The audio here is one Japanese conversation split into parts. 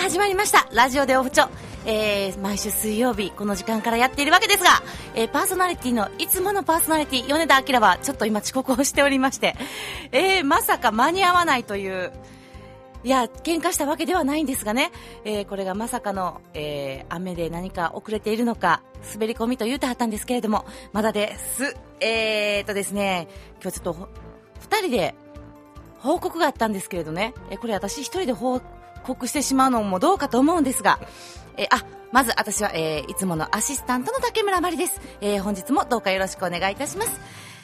始まりましたラジオでお不調、毎週水曜日この時間からやっているわけですが、パーソナリティのいつものパーソナリティ米田明はちょっと今遅刻をしておりまして、まさか間に合わないという、いや喧嘩したわけではないんですがね、これがまさかの、雨で何か遅れているのか滑り込みと言うてはったんですけれども、まだですですね、今日ちょっと2人で報告があったんですけれどね、これ私1人で報告してしまうのもどうかと思うんですが、まず私は、いつものアシスタントの竹村まりです。本日もどうかよろしくお願いいたします。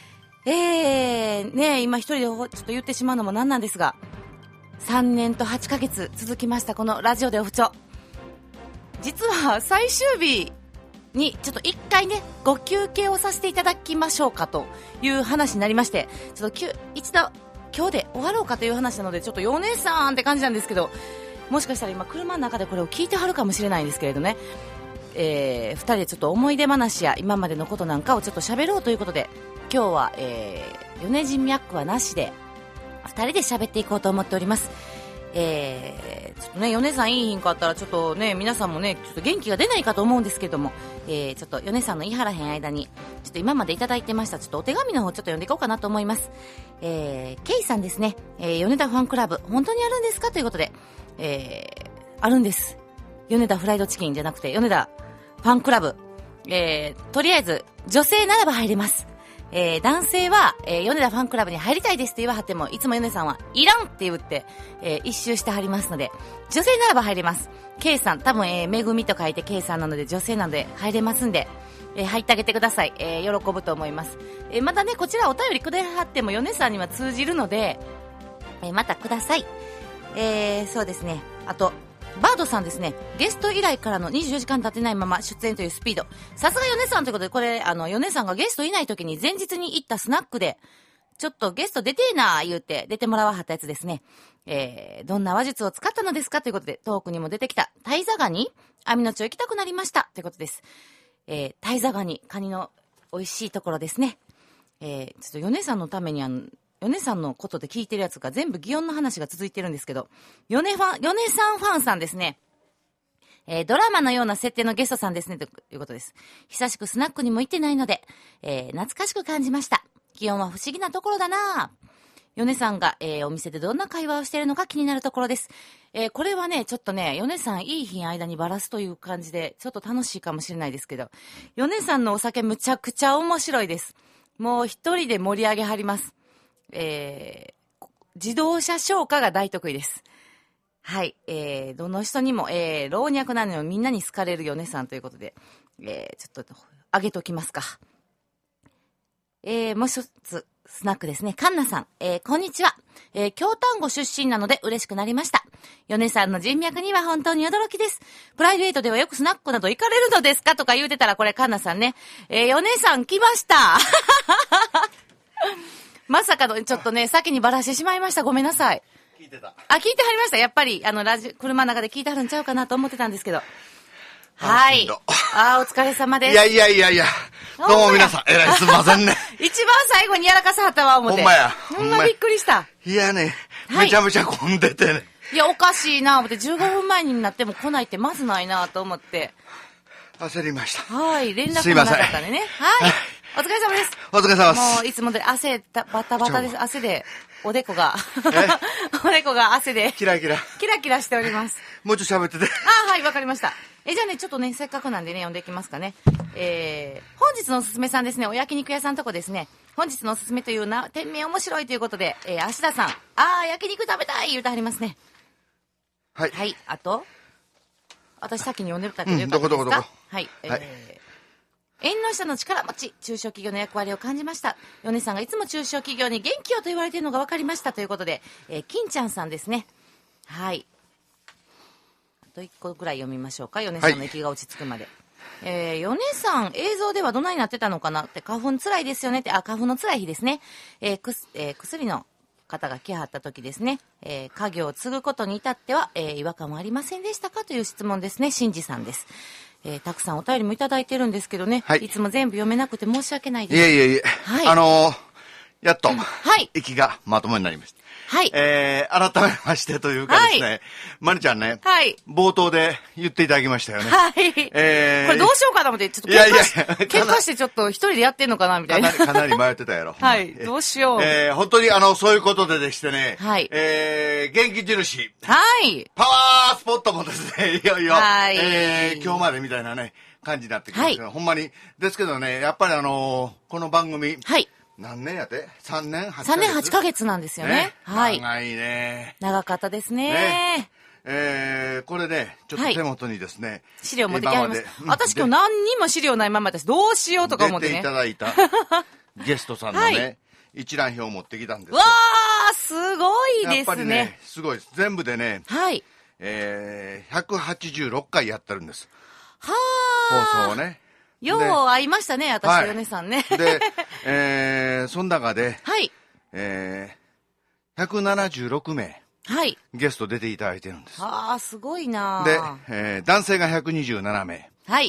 今一人でちょっと言ってしまうのもなんなんですが、3年と8ヶ月続きましたこのラジオでお不調、実は最終日にちょっと一回ねご休憩をさせていただきましょうかという話になりまして、ちょっと一度今日で終わろうかという話なので、ちょっと米さんって感じなんですけど、もしかしたら今車の中でこれを聞いてはるかもしれないんですけれどね、2人でちょっと思い出話や今までのことなんかをちょっと喋ろうということで、今日は、米人脈はなしで2人で喋っていこうと思っております。ちょっとね米さんいいひんかったらちょっとね皆さんもねちょっと元気が出ないかと思うんですけれども、ちょっと米さんの言い張らへん間にちょっと今までいただいてましたちょっとお手紙の方ちょっと読んでいこうかなと思います。ケイさんですね、米田ファンクラブ本当にあるんですかということで、あるんです。米田フライドチキンじゃなくて米田ファンクラブ、とりあえず女性ならば入れます。男性は、米田ファンクラブに入りたいですって言わはっても、いつも米さんはいらんって言って、一周してはりますので、女性ならば入れます。K さん、多分、めぐみと書いて K さんなので女性なので入れますんで、入ってあげてください。喜ぶと思います。またね、こちらお便りくだはっても米さんには通じるので、またください。そうですね。あと、バードさんですね、ゲスト以来からの24時間経ってないまま出演というスピード、さすが米さんということで、これ米さんがゲストいない時に前日に行ったスナックでちょっとゲスト出てえな言うて出てもらわはったやつですね。どんな話術を使ったのですかということで、トークにも出てきたタイザガニ網の町行きたくなりましたということです。タイザガニカニの美味しいところですね。ちょっと米さんのために米さんのことで聞いてるやつが全部擬音の話が続いてるんですけど、米さんファンさんですね。ドラマのような設定のゲストさんですねということです。久しくスナックにも行ってないので、懐かしく感じました。擬音は不思議なところだな。米さんが、お店でどんな会話をしているのか気になるところです。これはねちょっとね米さんいい日の間にバラすという感じでちょっと楽しいかもしれないですけど、米さんのお酒むちゃくちゃ面白いです。もう一人で盛り上げはります。自動車消化が大得意です。はい、どの人にも、老若男女みんなに好かれる米さんということで、ちょっと上げときますか。もう一つスナックですね。カンナさん、こんにちは。京丹後出身なので嬉しくなりました。米さんの人脈には本当に驚きです。プライベートではよくスナックなど行かれるのですかとか言うてたら、これカンナさんね、米さん来ましたまさかのちょっとね先にバラしてしまいました。ごめんなさい。 聞いてた。 聞いてはりました。やっぱり車の中で聞いてはるんちゃうかなと思ってたんですけど。はい。お疲れ様です。 いや。どうも皆さん、すいませんね。 一番最後にやらかさはったわ思って。 ほんまや。 ほんまびっくりした。 いやね、めちゃめちゃ混んでてね。 いやおかしいな思って、15分前になっても来ないってまずないなと思って。 焦りました。 はい、連絡もなかったんでね。はい。お疲れ様です。 お疲れ様です。 もういつもでバタバタです。汗でおでこが汗でキラキラしております。 もうちょっと喋ってて。 はい、わかりました。じゃあねちょっとねせっかくなんでね読んでいきますかね。本日のおすすめさんですね、お焼肉屋さんとこですね。本日のおすすめという店名面白いということで、芦田さん、焼肉食べたい言うてはりますね。 はい。 はい、あと私先に読んでたけどよかったですか。 どこはい。縁の下の力持ち、中小企業の役割を感じました。米さんがいつも中小企業に元気をと言われているのが分かりましたということで、金ちゃんさんですね。はい。あと1個ぐらい読みましょうか。米さんの息が落ち着くまで。米さん映像ではどないなってたのかなって、花粉つらいですよねって、花粉のつらい日ですね。薬の方が来はった時ですね、家業を継ぐことに至っては、違和感はありませんでしたかという質問ですね。新次さんです。たくさんお便りもいただいてるんですけどね、はい、いつも全部読めなくて申し訳ないです。 いえ、 はい、 やっと、 はい。 息がまともになりました。 はい。 改めましてというかですね、まりちゃんね、 はい。 冒頭で言っていただきましたよね。 はい。これどうしようかな思って、ちょっと喧嘩してちょっと一人でやってんのかなみたいな。 かなり迷ってたやろ。 はい。どうしよう。 本当にそういうことででしてね、 はい。 元気印。 はい。 パワースポットもですね、いよいよ、 はい。 今日までみたいなね、感じになってきましたけど、はい、ほんまに、ですけどね、やっぱりこの番組、 はい。 何年やって3年8ヶ月 ?3 年8ヶ月なんですよね。はい。 長いね。 長かったですね。 これね、ちょっと手元にですね。はい、 資料持ってきました。私今日何にも資料ないままです。どうしようとか思ってね。 出ていただいたゲストさんのね、はい、一覧表を持ってきたんですよ。 わー、すごいですね。 やっぱりね、すごいです。全部でね、 はい。 186回やってるんです。 はー。 放送をね。 よう会いましたね、私と米さんね。 で、その中で、 はい。 176名、 はい。 ゲスト出ていただいてるんです。 ああ、すごいなで、男性が127名。 はい。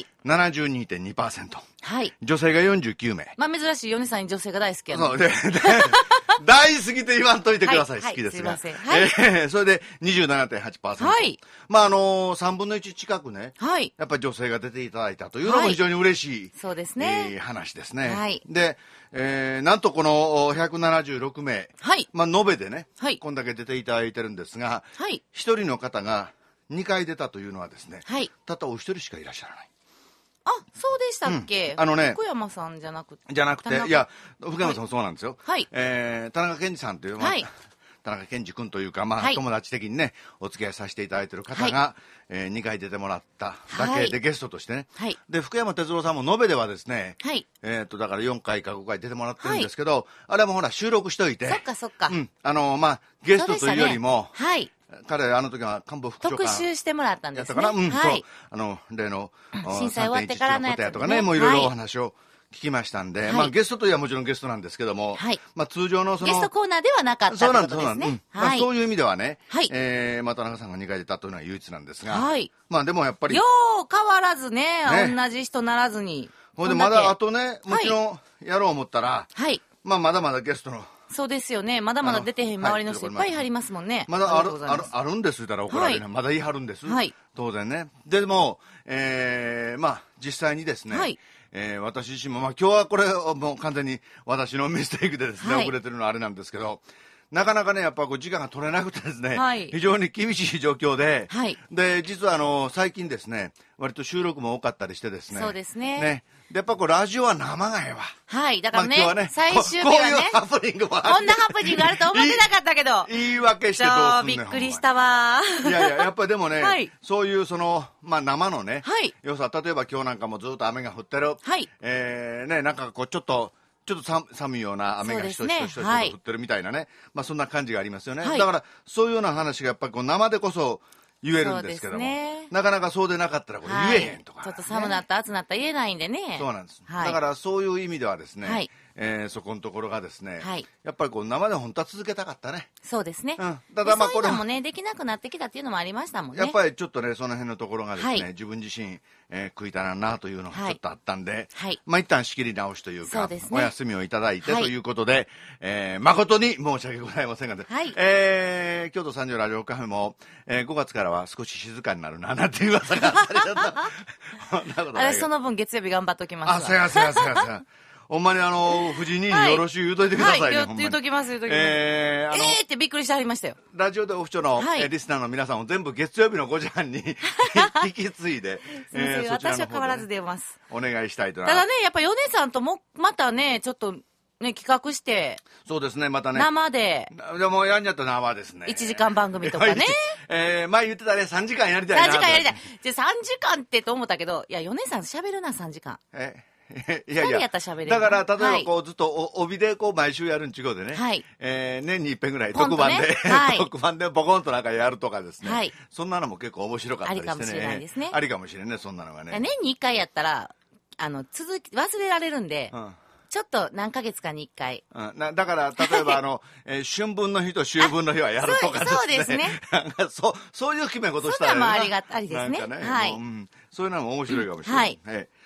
72.2%。 はい。 女性が49名。 まあ珍しい米さんに女性が大好きやの。 そうで、大好きと言わんといてください。好きですが。 すいません。はい。 それで 27.8%。 はい。 まあ3分の1近くね。 はい。 やっぱり女性が出ていただいたというのも非常に嬉しい。 そうですね。 話ですね。 はい。 で、なんとこの176名。 はい。 まあ延べでね。 はい。 こんだけ出ていただいてるんですが。 はい。 一人の方が2回出たというのはですね。 はい。 たったお一人しかいらっしゃらない。 あ、そうでしたっけ、福山さんじゃなくて。 いや、福山さんもそうなんですよ。 はい。 田中健二さんという、 はい。 田中健二君というか、まあ、友達的にね、お付き合いさせていただいている方が、2回出てもらっただけで、ゲストとしてね。はい。で、福山哲郎さんも延べではですね、はい。だから4回か5回出てもらってるんですけど、あれもほら、収録しといて。 そっかそっか。 うん。まあ、ゲストというよりも、 はい。 彼、あの時は官房副長官。 特集してもらったんですね。 やったかな。うん、 はい。 そう。例の、 震災終わってからのやつとかね、もういろいろお話を聞きましたんで、まあゲストといえばもちろんゲストなんですけども、はい。まあ通常のゲストコーナーではなかったということですね。 まあそういう意味ではね、 はい。 まあ田中さんが2回出たというのは唯一なんですが、 はい。 まあでもやっぱり。 よう変わらずね、同じ人ならずに。 ほんでまだあとね、もちろんやろう思ったら、はい。まあまだまだゲストの、 そうですよね。まだまだ出てへん周りの人いっぱいありますもんね。 まだあるんです言ったら怒られない。まだ言い張るんです。はい。当然ね。でも、まあ、実際にですね。はい。私自身も、まあ今日はこれもう完全に私のミステイクでですね、遅れてるのはあれなんですけど、なかなかね、やっぱこう時間が取れなくてですね、はい、非常に厳しい状況で、はい、で、実は最近ですね、割と収録も多かったりしてですね。 そうですね。 ね。で、やっぱこうラジオは生がええわ。 はい。だからね、まあ、今日はね最終日はね、 こういうハプニングもあって。 こんなハプニングあると思ってなかったけど。 言い訳してどうすんねん。 びっくりしたわ。 いやいや、やっぱりでもね、はい、そういうまあ生のね、はい、要するに例えば今日なんかもずっと雨が降ってる。はい。ね、なんかこうちょっと寒いような雨がしとしと降ってるみたいなね。まあそんな感じがありますよね。だからそういうような話がやっぱりこう生でこそ言えるんですけども、なかなかそうでなかったらこれ言えへんとか。 ちょっと寒なった暑なった言えないんでね。 そうなんです。だからそういう意味ではですね、そこのところがですね、やっぱりこう生で本当は続けたかったね。 そうですね。 ただまあこれそういうのもね、できなくなってきたっていうのもありましたもんね。 やっぱりちょっとね、その辺のところがですね、自分自身、食いたらなというのがちょっとあったんで、まあ一旦仕切り直しというか、お休みをいただいてということで、誠に申し訳ございませんが、京都三条ラジオカフェも、5月からは少し静かになるな、なんていう噂があったりだと。 私その分月曜日頑張っときますわ。 そうや。ほんまに藤井によろしく言うといてくださいね。 はい、言うときます。ってびっくりしてはりましたよ。 ラジオでオフショのリスナーの皆さんを全部月曜日の5時半に引き継いで、 私は変わらず出ます。 お願いしたいと。 ただね、やっぱ米さんとも、またね、ちょっと、ね、企画して。 そうですね、またね。 生で。 でもやんじゃった生ですね。 1時間番組とかね。 前言ってたね、3時間やりたいな。 3時間やりたい。じゃあ3時間ってと思ったけど、いや、米さん喋るな、3時間。 いやだから例えばこうずっと帯でこう毎週やるんちごでね、年に一遍ぐらい特番で特番でボコンとなんかやるとかですね、そんなのも結構面白かったりしてね、ありかもしれないですね。ありかもしれないね、そんなのがね。 年に1回やったら忘れられるんで、ちょっと何ヶ月かに1回。 だから例えば春分の日と秋分の日はやるとかですね。 そうですね。 そういう決め事したらね。 それもありがたいですね。はい。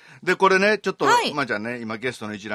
そういうのも面白いかもしれない。で、これね、ちょっと、まあじゃあね、今ゲストの一覧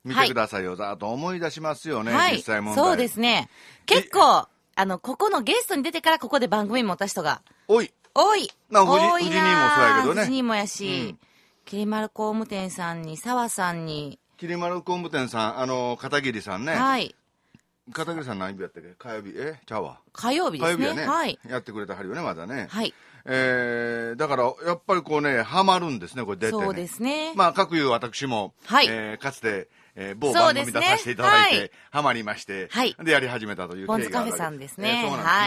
見てくださいよ、ざーっと思い出しますよね、実際問題。 そうですね。結構、ここのゲストに出てからここで番組持った人が。 多い。 多い。 藤兄もそうやけどね。 藤兄もやし、きり丸工務店さんに、沢さんに。 きり丸工務店さん、片桐さんね。 はい。 片桐さん何日やったっけ？火曜日？ちゃうわ。 火曜日ですね。 火曜日やね。 はい。 やってくれたはるよね、まだね。 はい。 だから、やっぱりこうね、ハマるんですね、これ出てね。 そうですね。 まあ、各有私も、 はい。 かつて、某番組出させていただいて、ハマりまして、 はい。 で、やり始めたというポンズカフェさんですね。 そうなんですね。はい。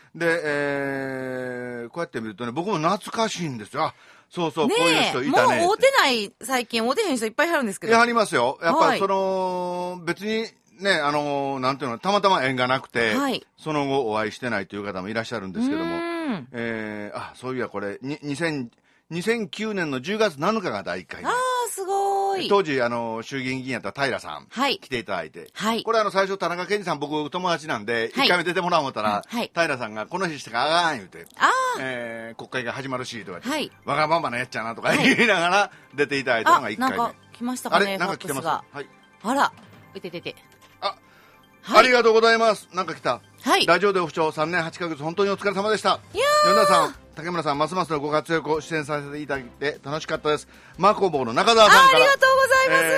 で、こうやって見るとね、僕も懐かしいんですよ。あ、そうそう、こういう人いたね。 もう会うてない、最近会うてへん人いっぱいいるんですけど。 ありますよ。やっぱり別に、ね、なんていうの、たまたま縁がなくて、はい、その後お会いしてないという方もいらっしゃるんですけども、そういやこれ、2009年の10月7日が第1回。 ああ、すごい。 当時、衆議院議員やった平さん、はい、来ていただいて、はい、これ最初田中健二さん、僕友達なんで、1回目出てもらおう思ったら、はい、平さんがこの日しかあかん言うて、国会が始まるし、とか、はい、わがままなやっちゃなとか言いながら出ていただいたのが1回目。 なんか来ましたかね、 あれなんか来てます。はい。 あら、いて。 ありがとうございます。なんか来た。はい。ラジオでお不調3年8ヶ月本当にお疲れ様でした。米田さん、竹村さん、ますますのご活躍を出演させていただいて楽しかったです。マコボの中澤さんから。 ありがとうございます。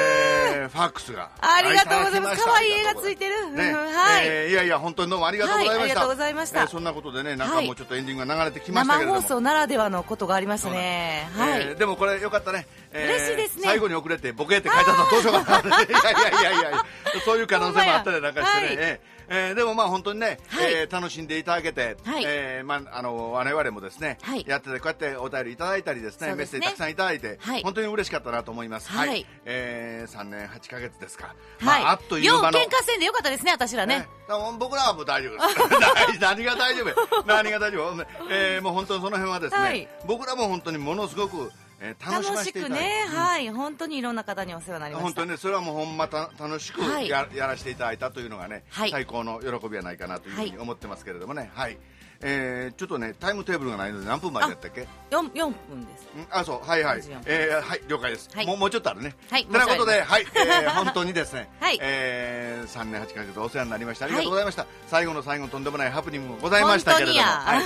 ファックスが。 ありがとうございます。可愛い絵がついてる。 ね。はい。いや、本当にどうもありがとうございました。ありがとうございました。 そんなことでね、なんかもうちょっとエンディングが流れてきましたけれども。 生放送ならではのことがありましたね。はい。 でもこれよかったね。 嬉しいですね。 最後に遅れてボケって書いてあったらどうしようかな。いや、そういう可能性もあったりなんかしてね。でもまあ本当にね、楽しんでいただけて、我々もですね、やっててこうやってお便りいただいたりですね、メッセージたくさんいただいて、本当に嬉しかったなと思います。はい。3年8ヶ月ですか。まああっという間の。 よう喧嘩せんでよかったですね、私らね。 僕らはもう大丈夫です。何が大丈夫？もう本当にその辺はですね、僕らも本当にものすごく楽しくね、はい、本当にいろんな方にお世話になりました。本当にね、それはもうほんま楽しくやらせていただいたというのがね、最高の喜びはないかなというふうに思ってますけれどもね、はい。ちょっとね、タイムテーブルがないので何分までやったっけ ？4分です。 そう、はい、はい、了解です。もうちょっとあるね。 はい。 ということで、はい、本当にですね、3年8ヶ月お世話になりました。ありがとうございました。最後の最後とんでもないハプニングもございましたけれども、はい。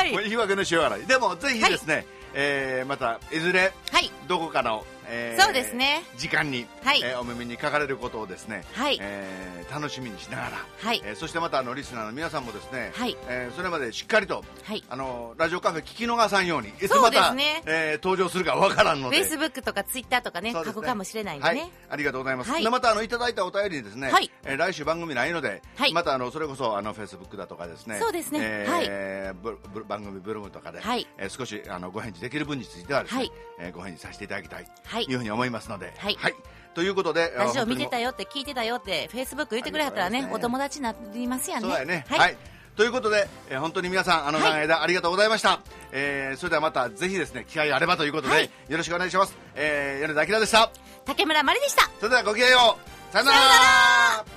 言い訳のしようがない。でもぜひですね、またいずれどこかのそうですね、 時間にお耳にかかれることをですね、楽しみにしながら、そしてまたリスナーの皆さんもですね、それまでしっかりとラジオカフェ聞き逃さんように、いつまた登場するかわからんので、 フェイスブックとかツイッターとかね、書くかもしれないんでね。 ありがとうございます。またいただいたお便りにですね、来週番組ないので、またそれこそフェイスブックだとかですね、 そうですね、 番組ブログとかで少しご返事できる分についてはですね、ご返事させていただきたいというふうに思いますので、ということで、 ラジオ見てたよって聞いてたよってフェイスブック言ってくれはったらね、お友達になりますやんね。 そうやね。はい。ということで、本当に皆さん長い間ありがとうございました。それではまたぜひですね、機会があればということで、よろしくお願いします。米田明でした。 竹村まりでした。 それではごきげんよう。さよなら。